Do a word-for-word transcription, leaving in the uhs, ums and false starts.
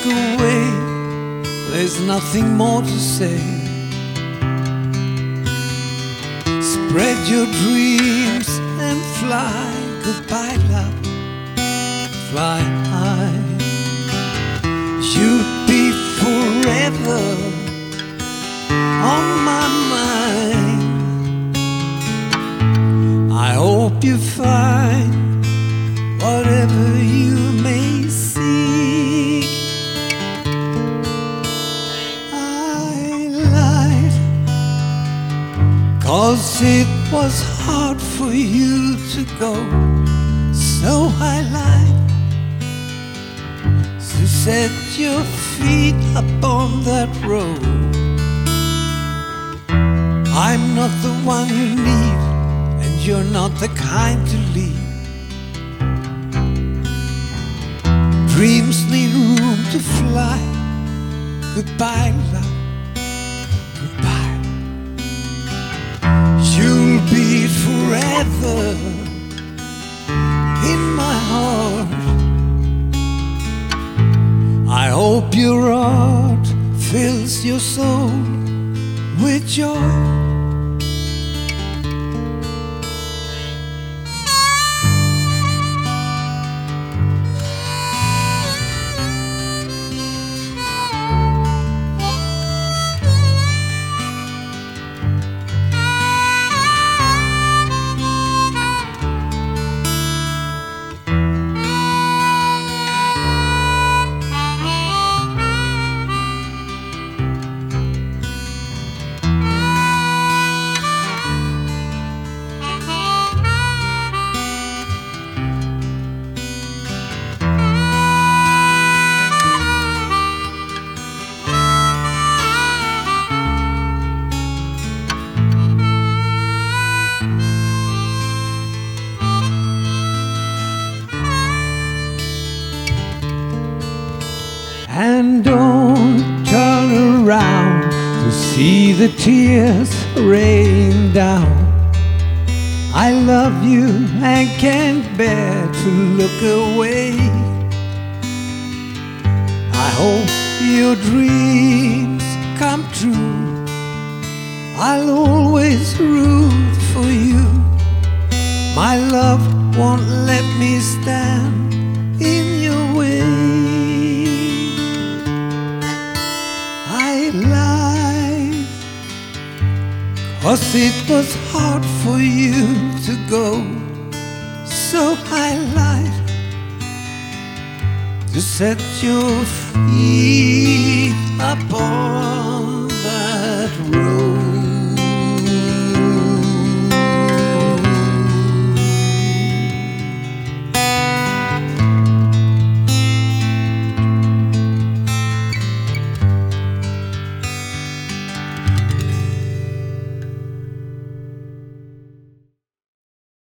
away, there's nothing more to say. Spread your dreams and fly, goodbye love, fly high. You'll be forever on my mind. I hope you find whatever you may seek. I lied, 'cause it was hard for you to go, so I lied to set your feet upon that road. I'm not the one you need, and you're not the kind to leave. Dreams need room to fly. Goodbye, love, goodbye. You'll be forever in my heart. I hope your art fills your soul with joy. And don't turn around to see the tears rain down. I love you and can't bear to look away. I hope your dreams come true. I'll always root for you. My love won't let me stand in your way. Life, 'cause it was hard for you to go, so I lied to set your feet upon that road.